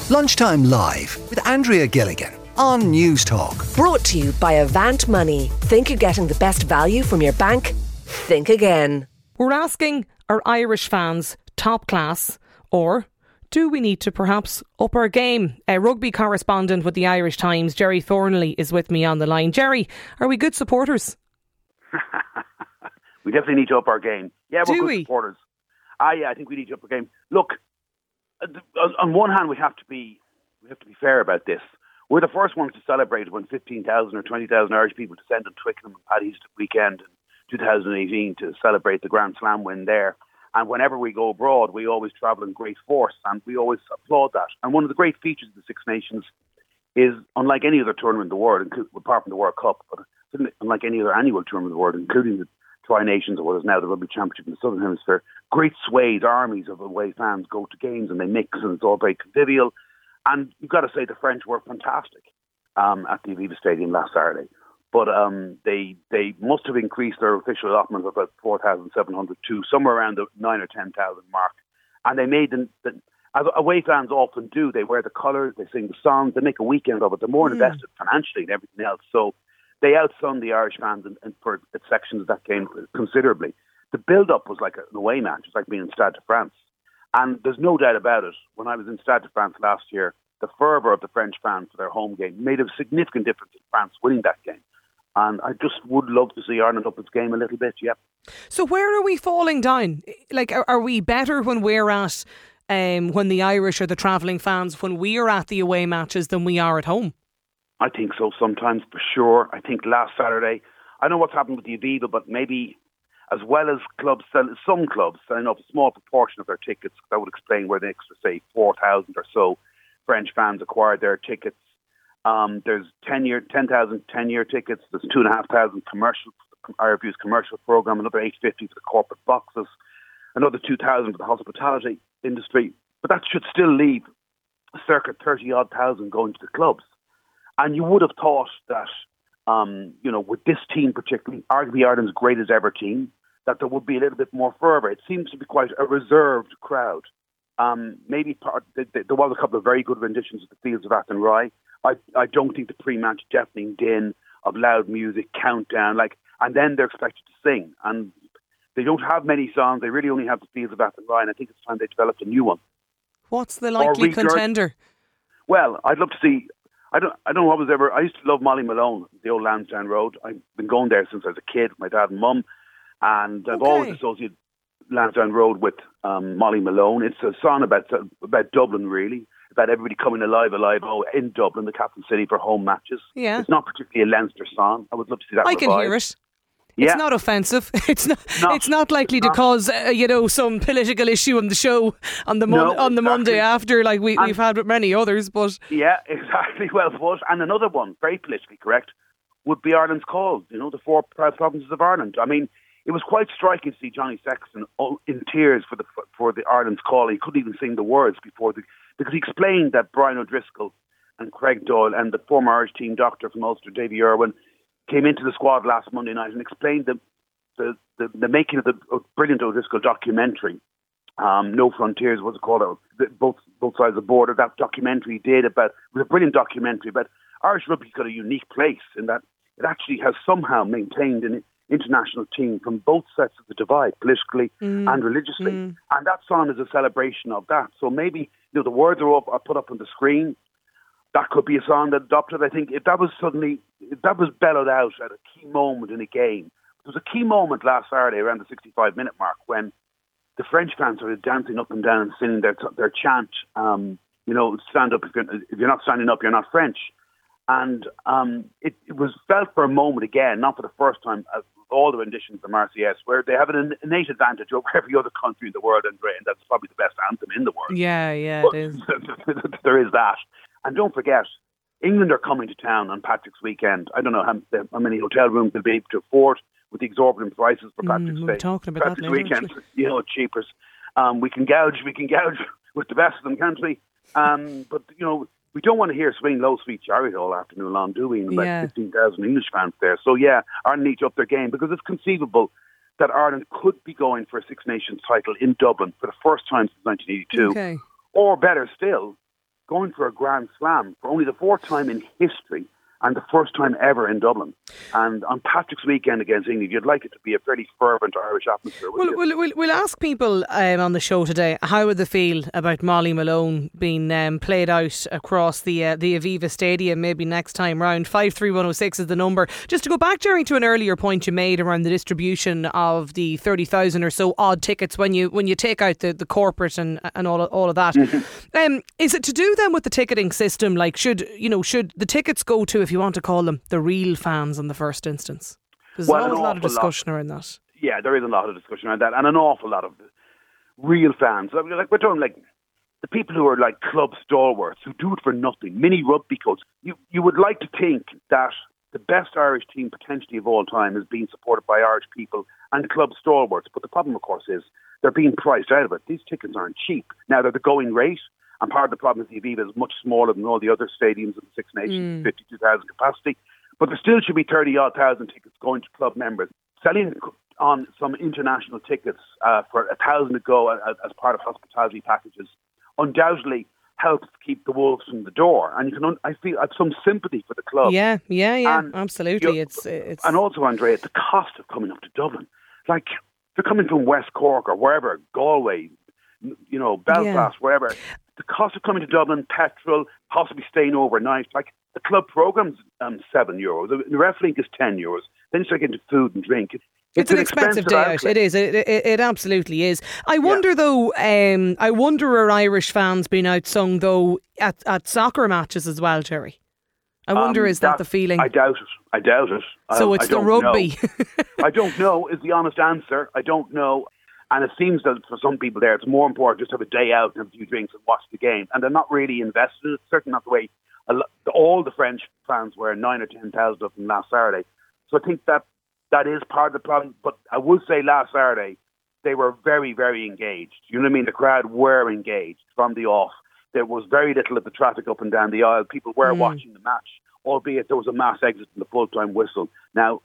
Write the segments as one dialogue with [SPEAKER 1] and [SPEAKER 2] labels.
[SPEAKER 1] Lunchtime Live with Andrea Gilligan on News Talk.
[SPEAKER 2] Brought to you by Avant Money. Think you're getting the best value from your bank? Think again.
[SPEAKER 3] We're asking, are Irish fans top class, or do we need to perhaps up our game? A rugby correspondent with the Irish Times, Jerry Thornley, is with me on the line. Jerry, are we good supporters?
[SPEAKER 4] We definitely need to up our game. Yeah, we're good
[SPEAKER 3] we?
[SPEAKER 4] supporters. I think we need to up our game. Look, on one hand, we have to be fair about this. We're the first ones to celebrate when 15,000 or 20,000 Irish people descended on Twickenham and Paddy's weekend in 2018 to celebrate the Grand Slam win there. And whenever we go abroad, we always travel in great force, and we always applaud that. And one of the great features of the Six Nations is, unlike any other tournament in the world, apart from the World Cup, but unlike any other annual tournament in the world, including the Tri-Nations or what is now the Rugby Championship in the Southern Hemisphere, great swathes, armies of away fans go to games and they mix, and it's all very convivial. And you've got to say the French were fantastic at the Aviva Stadium last Saturday. But they must have increased their official allotment of about 4,700 to somewhere around the 9,000 or 10,000 mark. And they made as away fans often do, they wear the colours, they sing the songs, they make a weekend of it. They're more invested financially and everything else. So they outsunned the Irish fans and for sections of that game considerably. The build-up was like an away match. It was like being in Stade de France. And there's no doubt about it, when I was in Stade de France last year, the fervour of the French fans for their home game made a significant difference in France winning that game. And I just would love to see Ireland up its game a little bit, yeah.
[SPEAKER 3] So where are we falling down? Like, are we better when we're at, when the Irish are the travelling fans, when we are at the away matches than we are at home?
[SPEAKER 4] I think so sometimes, for sure. I think last Saturday, I know what's happened with the Aviva, but maybe as well as clubs, some clubs selling up a small proportion of their tickets, that would explain where the extra, say, 4,000 or so French fans acquired their tickets. There's 10,000 10-year tickets. There's 2,500 commercial, IRFU's commercial programme, another 850 for the corporate boxes, another 2,000 for the hospitality industry. But that should still leave circa 30-odd thousand going to the clubs. And you would have thought that, with this team particularly, arguably Ireland's greatest ever team, that there would be a little bit more fervour. It seems to be quite a reserved crowd. Maybe there was a couple of very good renditions of the Fields of Athenry. I don't think the pre-match deafening din of loud music, countdown, and then they're expected to sing. And they don't have many songs. They really only have the Fields of Athenry, and I think it's time they developed a new one.
[SPEAKER 3] What's the likely contender?
[SPEAKER 4] Well, I'd love to see. I don't know what was ever. I used to love Molly Malone, the old Lansdowne Road. I've been going there since I was a kid, my dad and mum, and I've always associated Lansdowne Road with Molly Malone. It's a song about Dublin, really, about everybody coming alive in Dublin, the capital city, for home matches.
[SPEAKER 3] Yeah.
[SPEAKER 4] It's not particularly a Leinster song. I would love to see that.
[SPEAKER 3] I can hear it.
[SPEAKER 4] Yeah.
[SPEAKER 3] It's not offensive. It's not likely to cause some political issue on the show on the Monday after, like we've had with many others. But
[SPEAKER 4] yeah, exactly. Well put. And another one, very politically correct, would be Ireland's Call. The 4 proud provinces of Ireland. I mean, it was quite striking to see Johnny Sexton in tears for the Ireland's Call. He couldn't even sing the words because he explained that Brian O'Driscoll and Craig Doyle and the former Irish team doctor from Ulster, Davy Irwin, came into the squad last Monday night and explained the making of the brilliant O'Driscoll documentary. No Frontiers was it called? Both sides of the border. That documentary it was a brilliant documentary. But Irish rugby's got a unique place in that it actually has somehow maintained an international team from both sides of the divide, politically and religiously. And that song is a celebration of that. So maybe the words are put up on the screen. That could be a song that adopted. I think if that was bellowed out at a key moment in a game. There was a key moment last Saturday around the 65-minute mark when the French fans started dancing up and down and singing their chant. Stand up if you're not standing up, you're not French. And it was felt for a moment again, not for the first time, as all the renditions of the Marseillaise, where they have an innate advantage over every other country in the world, and that's probably the best anthem in the world.
[SPEAKER 3] Yeah, it is.
[SPEAKER 4] There is that. And don't forget, England are coming to town on Patrick's weekend. I don't know how many hotel rooms they'll be able to afford with the exorbitant prices for Patrick's Day.
[SPEAKER 3] We're talking about
[SPEAKER 4] Patrick's weekend, cheapers. We can gouge with the best of them, can't we? But we don't want to hear Swing Low, Sweet Chariot all afternoon long, do we? And about 15,000 English fans there. So Ireland need to up their game, because it's conceivable that Ireland could be going for a Six Nations title in Dublin for the first time since 1982.
[SPEAKER 3] Okay.
[SPEAKER 4] Or better still, going for a Grand Slam for only the 4th time in history and the first time ever in Dublin. And on Patrick's weekend against England, you'd like it to be a fairly fervent Irish atmosphere.
[SPEAKER 3] We'll ask people on the show today, how would they feel about Molly Malone being played out across the Aviva Stadium maybe next time round? 53106 is the number. Just to go back, Jerry, to an earlier point you made around the distribution of the 30,000 or so odd tickets when you take out the corporate and all of that. Is it to do then with the ticketing system? Like, should the tickets go to, if you want to call them, the real fans in the first instance? There's always a lot of discussion around that.
[SPEAKER 4] Yeah, there is a lot of discussion around that, and an awful lot of real fans. Like we're talking like the people who are like club stalwarts who do it for nothing, mini rugby codes. You would like to think that the best Irish team potentially of all time is being supported by Irish people and club stalwarts, but the problem, of course, is they're being priced out of it. These tickets aren't cheap. Now, they're the going rate. And part of the problem is the Aviva is much smaller than all the other stadiums in the Six Nations, 52,000 capacity. But there still should be 30-odd thousand tickets going to club members. Selling on some international tickets for 1,000 to go as part of hospitality packages undoubtedly helps keep the wolves from the door. And I feel I have some sympathy for the club.
[SPEAKER 3] Yeah, and absolutely. It's
[SPEAKER 4] and also, Andrea, the cost of coming up to Dublin. Like, if you're coming from West Cork or wherever, Galway, Belfast, wherever. The cost of coming to Dublin, petrol, possibly staying overnight. Like, the club program's €7. The ref link is €10. Then you start getting food and drink.
[SPEAKER 3] It's an expensive day out. It is. It absolutely is. I wonder though. Are Irish fans being outsung though at soccer matches as well, Jerry? I wonder, is that the feeling?
[SPEAKER 4] I doubt it.
[SPEAKER 3] So it's the rugby.
[SPEAKER 4] I don't know is the honest answer. I don't know. And it seems that for some people there, it's more important just to have a day out and have a few drinks and watch the game. And they're not really invested in it. Certainly not the way all the French fans were, 9 or 10,000 of them last Saturday. So I think that is part of the problem. But I would say last Saturday, they were very, very engaged. You know what I mean? The crowd were engaged from the off. There was very little of the traffic up and down the aisle. People were watching the match, albeit there was a mass exit in the full-time whistle. Now,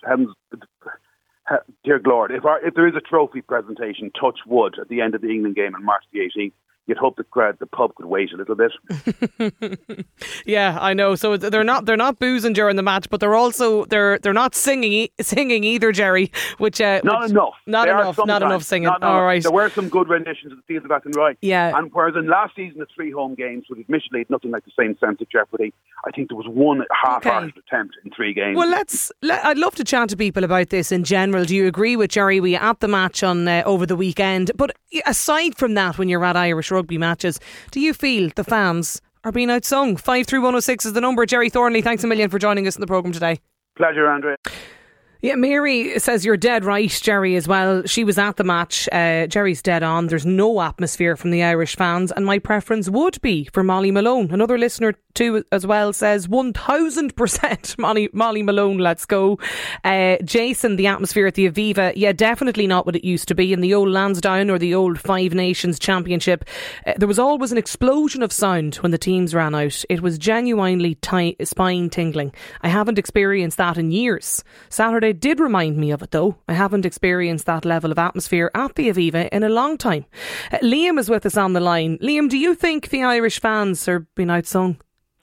[SPEAKER 4] dear Lord, if there is a trophy presentation, touch wood, at the end of the England game on March the 18th, you'd hope the pub could wait a little bit.
[SPEAKER 3] Yeah, I know. So they're not boozing during the match, but they're also they're not singing either, Jerry. Not enough singing. All right.
[SPEAKER 4] There were some good renditions of the Fields of Athenry.
[SPEAKER 3] Yeah.
[SPEAKER 4] And whereas in last season the 3 home games, which admittedly had nothing like the same sense of jeopardy, I think there was one half-hearted attempt in 3 games.
[SPEAKER 3] Well, I'd love to chat to people about this in general. Do you agree with Jerry? We at the match on over the weekend, but aside from that, when you're at Irish rugby matches, do you feel the fans are being outsung? 53106 is the number. Jerry Thornley, thanks a million for joining us in the programme today.
[SPEAKER 4] Pleasure, Andrea.
[SPEAKER 3] Yeah, Mary says you're dead right, Jerry, as well. She was at the match. Jerry's dead on. There's no atmosphere from the Irish fans, and my preference would be for Molly Malone. Another listener too as well says 1000% Molly Malone, let's go. Jason, the atmosphere at the Aviva, yeah, definitely not what it used to be. In the old Lansdowne or the old Five Nations Championship, there was always an explosion of sound when the teams ran out. It was genuinely spine tingling. I haven't experienced that in years. Saturday did remind me of it though. I haven't experienced that level of atmosphere at the Aviva in a long time. Liam is with us on the line. Liam, do you think the Irish fans are being outsung?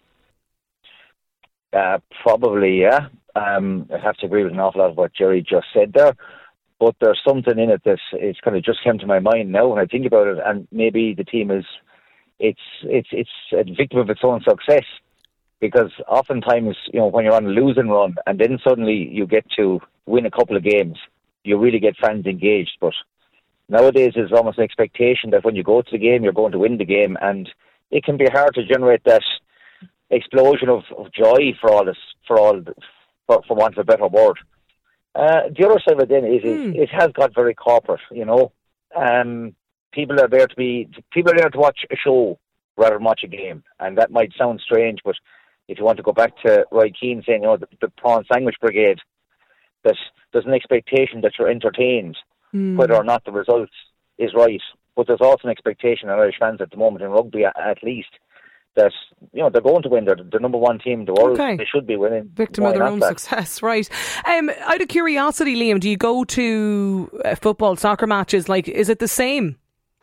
[SPEAKER 5] Probably, yeah. I have to agree with an awful lot of what Jerry just said there. But there's something in it that it's kind of just came to my mind now when I think about it. And maybe the team it's a victim of its own success. Because oftentimes, when you're on a losing run and then suddenly you get to win a couple of games, you really get fans engaged. But nowadays there's almost an expectation that when you go to the game, you're going to win the game. And it can be hard to generate that explosion of joy for want of a better word. The other side of it then is it has got very corporate, People are there to watch a show rather than watch a game. And that might sound strange, but if you want to go back to Roy Keane saying, the prawn sandwich brigade, that there's an expectation that you're entertained, whether or not the result is right. But there's also an expectation on Irish fans at the moment in rugby, at least, that they're going to win. They're the number one team in the world. Okay. They should be winning.
[SPEAKER 3] Victim of their own success, right? Out of curiosity, Liam, do you go to football, soccer matches? Like, is it the same?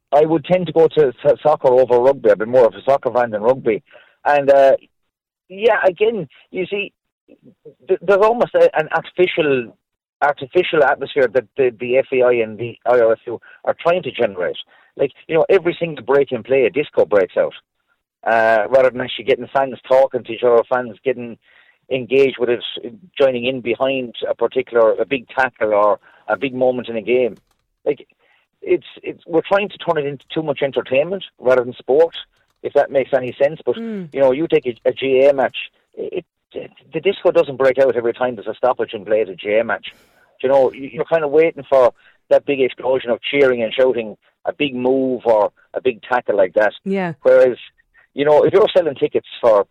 [SPEAKER 5] I would tend to go to soccer over rugby. I've been more of a soccer fan than rugby. And, again, you see, there's almost an artificial atmosphere that the FAI and the IRFU are trying to generate. Like, every single break in play, a disco breaks out. Rather than actually getting fans talking to each other, fans getting engaged with it, joining in behind a big tackle or a big moment in a game. Like, we're trying to turn it into too much entertainment rather than sport, if that makes any sense. But, you take a GA match, the disco doesn't break out every time there's a stoppage in play at a GA match. You're kind of waiting for that big explosion of cheering and shouting, a big move or a big tackle like that.
[SPEAKER 3] Yeah.
[SPEAKER 5] Whereas, if you're selling tickets for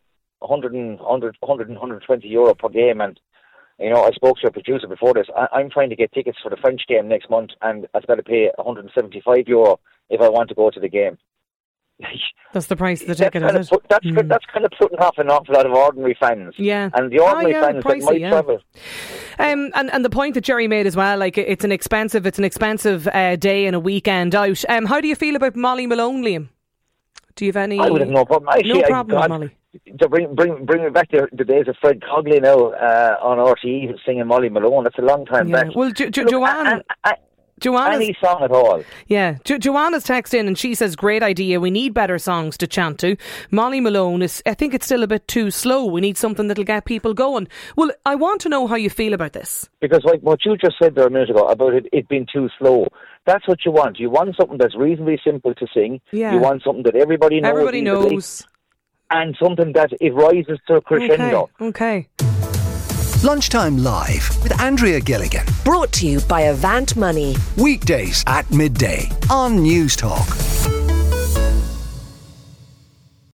[SPEAKER 5] 120 euro per game, and I spoke to a producer before this, I'm trying to get tickets for the French game next month, and I've got to pay 175 euro if I want to go to the game.
[SPEAKER 3] That's the price of the ticket, is it?
[SPEAKER 5] That's kind of putting off an awful lot of ordinary fans.
[SPEAKER 3] Yeah.
[SPEAKER 5] And the ordinary fans
[SPEAKER 3] pricey,
[SPEAKER 5] that might travel.
[SPEAKER 3] And the point that Jerry made as well, like it's an expensive day and a weekend out. How do you feel about Molly Malone, Liam? Do you have any?
[SPEAKER 5] I would have no problem. Actually,
[SPEAKER 3] no problem with Molly.
[SPEAKER 5] To bring me back to the days of Fred Cogley now on RTE singing Molly Malone. That's a long time back.
[SPEAKER 3] Well, Joanne,
[SPEAKER 5] any song at all.
[SPEAKER 3] Yeah, Joanna's text in and she says, great idea, we need better songs to chant to. Molly Malone I think it's still a bit too slow. We need something that'll get people going. Well, I want to know how you feel about this. Because
[SPEAKER 5] like what you just said there a minute ago about it being too slow, that's what you want. You want something that's reasonably simple to sing.
[SPEAKER 3] Yeah.
[SPEAKER 5] You want something that everybody knows. And something that it rises to a crescendo.
[SPEAKER 3] Okay.
[SPEAKER 1] Lunchtime Live with Andrea Gilligan.
[SPEAKER 2] Brought to you by Avant Money.
[SPEAKER 1] Weekdays at midday on News Talk.